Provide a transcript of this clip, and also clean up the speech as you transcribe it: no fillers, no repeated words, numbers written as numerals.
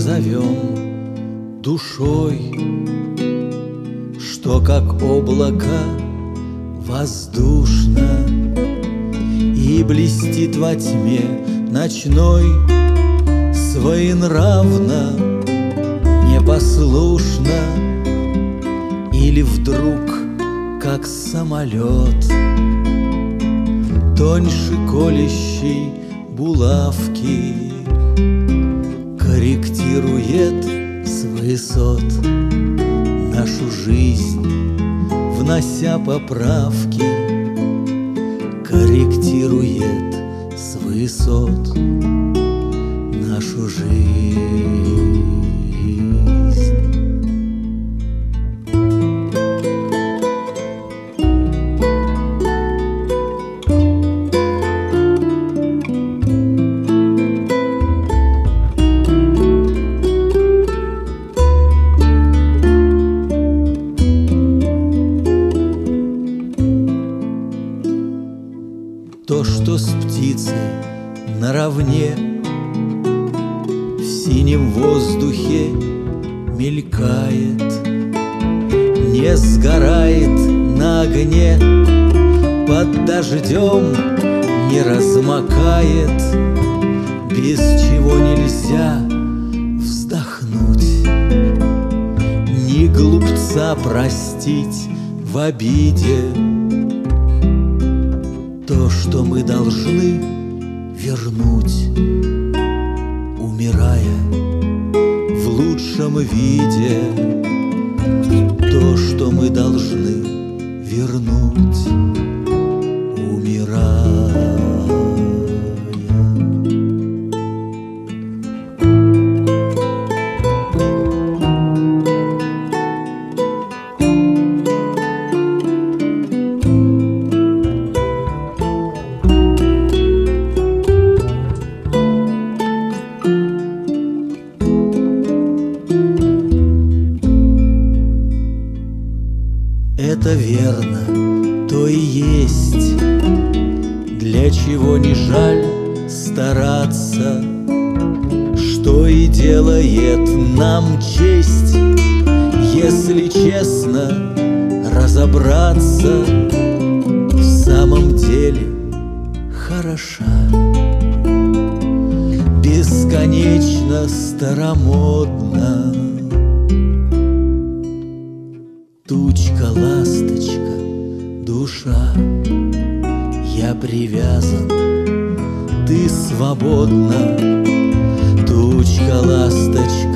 зовем душой, что как облако воздушно и блестит во тьме ночной, своенравно, непослушно, или вдруг, как самолет, тоньше колющей булавки, корректирует с высот нашу жизнь, внося поправки, корректирует с высот нашу жизнь. То, что с птицей наравне в синем воздухе мелькает, не сгорает на огне, под дождем не размокает, без чего нельзя вздохнуть, ни глупца простить в обиде. То, что мы должны вернуть, умирая в лучшем виде. То, что мы должны вернуть, умирая. Это верно, то и есть, для чего не жаль стараться, что и делает нам честь, если честно разобраться, в самом деле хороша, бесконечно старомодна. Тучка, ласточка, душа, я привязан, ты свободна. Тучка, ласточка,